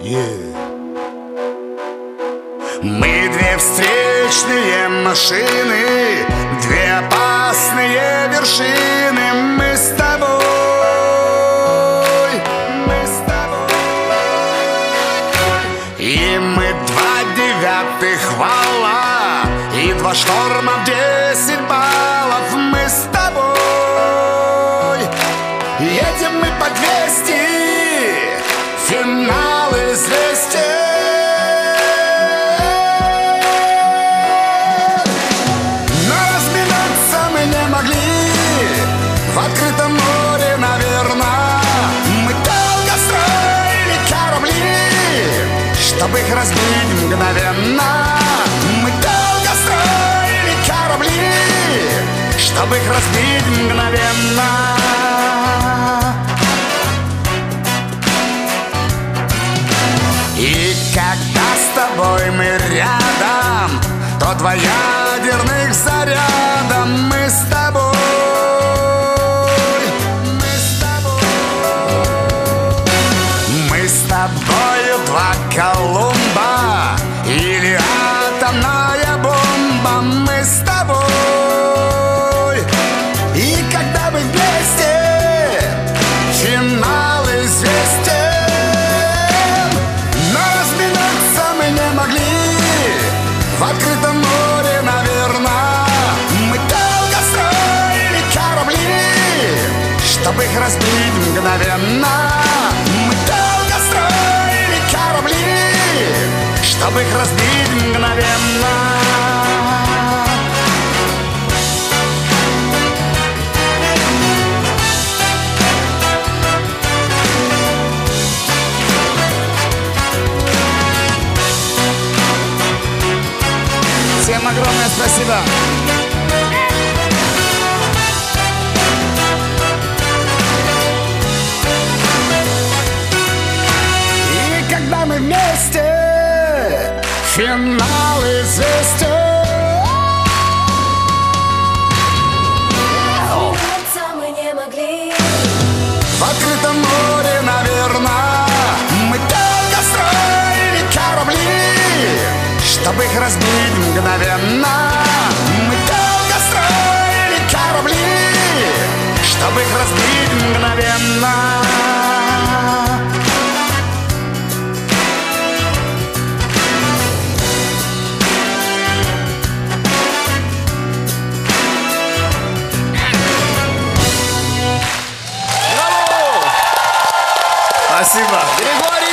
Мы две встречные машины, две опасные вершины. Мы с тобой, и мы два девятых вала, и два шторма в 10 баллов. Мы с тобой, едем мы по 200, финал известен. В открытом море, наверное, мы долго строили корабли, чтобы их разбить мгновенно. Мы долго строили корабли, чтобы их разбить мгновенно. И когда с тобой мы рядом, то два ядерных заряда. Мы с тобой, с тобою два Колумба или атомная бомба. Мы с тобой, и когда мы вместе, финал известен. Но разминуться мы не могли в открытом море, наверное. Мы долго строили корабли, чтобы их разбить мгновенно. Чтобы их разбить мгновенно. Всем огромное спасибо. И когда мы вместе, финал известен. Мы не могли. В открытом море, наверное, мы долго строили корабли, чтобы их разбить мгновенно. Мы долго строили корабли, чтобы их разбить мгновенно. Спасибо. Григорий